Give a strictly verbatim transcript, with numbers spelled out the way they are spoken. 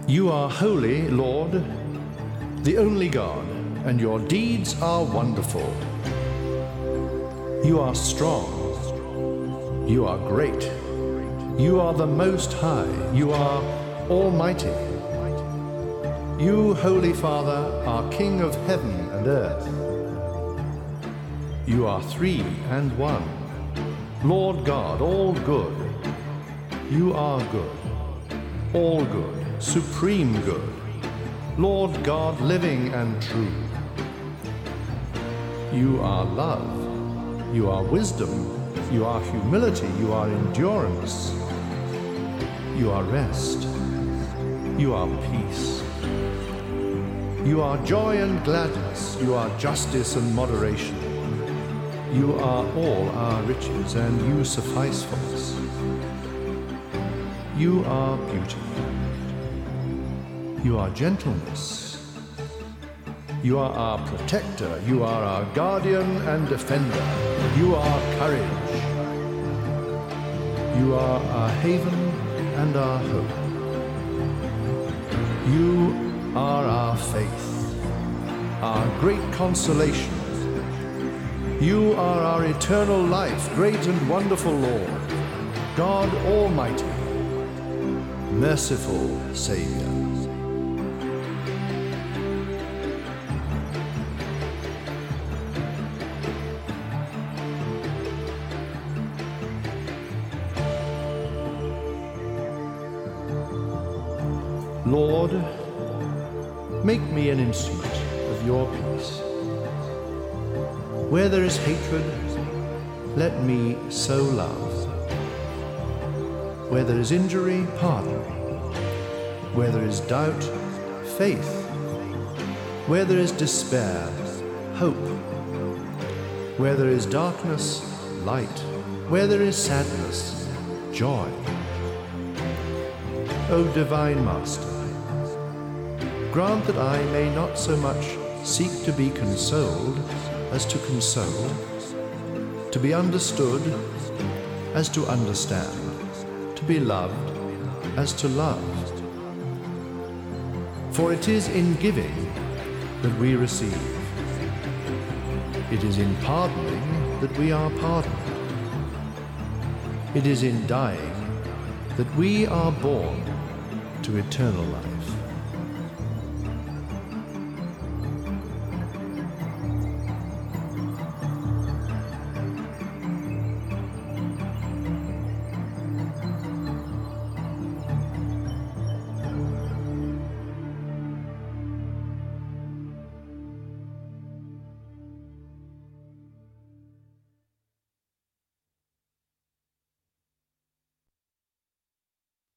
You are holy, Lord, the only God, and your deeds are wonderful. You are strong. You are great. You are the Most High. You are Almighty. You, Holy Father, are King of heaven and earth. You are three and one. Lord God, all good. You are good, all good, supreme good. Lord God, living and true. You are love. You are wisdom. You are humility. You are endurance. You are rest. You are peace. You are joy and gladness. You are justice and moderation. You are all our riches, and you suffice for us. You are beauty. You are gentleness. You are our protector. You are our guardian and defender. You are courage. You are our haven and our hope. You are our faith, our great consolation. You are our eternal life, great and wonderful Lord, God Almighty, merciful Savior. Lord, make me an instrument of your peace. Where there is hatred, let me sow love. Where there is injury, pardon. Where there is doubt, faith. Where there is despair, hope. Where there is darkness, light. Where there is sadness, joy. O Divine Master, grant that I may not so much seek to be consoled as to console, to be understood as to understand, to be loved as to love. For it is in giving that we receive. It is in pardoning that we are pardoned. It is in dying that we are born to eternal life.